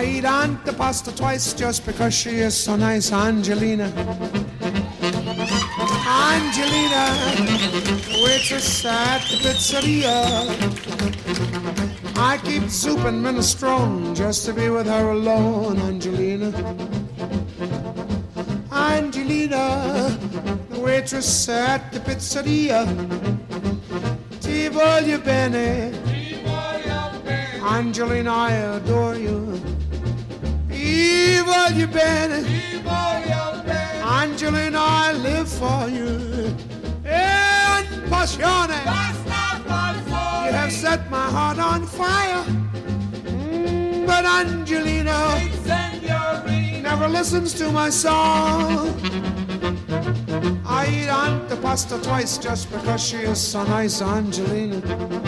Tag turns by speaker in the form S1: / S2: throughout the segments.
S1: I eat Aunt Pasta twice just because she is so nice, Angelina. Angelina, waitress at the pizzeria. I keep soup and minestrone just to be with her alone, Angelina. Angelina, the waitress at the pizzeria. Ti voglio bene, Angelina, I adore you. Ti voglio bene, Angelina, I live for you. And passione, you have set my heart on fire. But Angelina never listens to my song. I eat Aunt Pasta twice just because she is so nice, Angelina.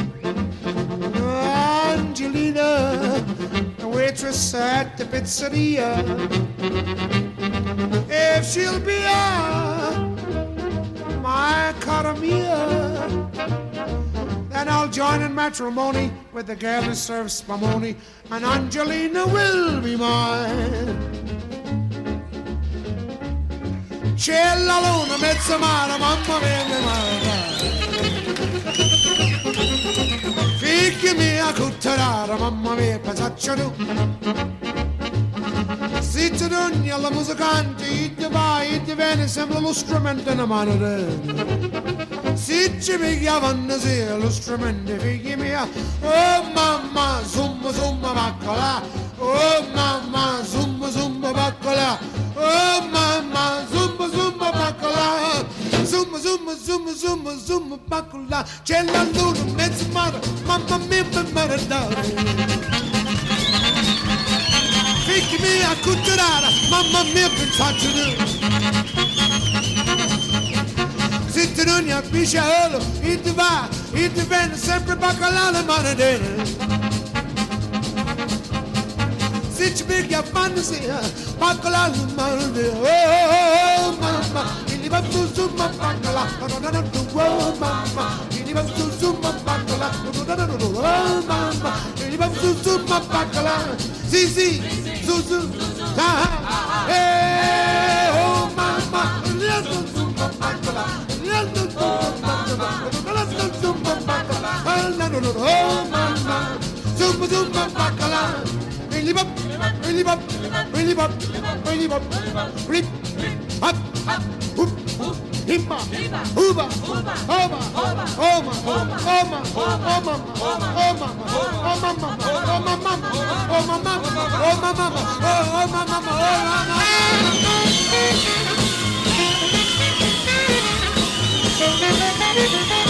S1: Angelina, the waitress at the pizzeria. If she'll be my cara mia, then I'll join in matrimony with the girl who serves spumoni, and Angelina will be mine. C'è la luna, mezza mare, mamma mia, mia mare. Figli mia, cutterara, mamma mia, pensaccio tu. Si tu dogni alla musicante, ti vai, ti viene, sembra lo strumento in mano. Si ci pigliavano sì, lo strumento, figli mia. Oh mamma, zumba, zumba, baccola. Oh mamma, zumba, zumba, baccola. Oh mamma, zumba, zumba, baccola. Zumba, zumba, zumba, zumba, zumba, baccola. C'è la luna, mezzo mare, mamma mia, per maradare. Figli mia, cutterara, mamma mia, pensaccio tu. Se tu non ne pisciolo, e ti va, e ti viene sempre baccola la manadera. Se ci piglia fantasia, baccola la manadera. Oh, mamma, il va su su ma baccola, oh mamma, il va su su ma baccola, oh mamma, il va su su ma baccola. Sì, sì, su su, oh mamma, il va su ma baccola. Oh mamma, zumba zumba bacala, really bop, really bop, really bop, really bop, rip, hop, hoop, himba, hooba, oba, oma, oma, oma, oma, oma, oma, oma, oma, oma,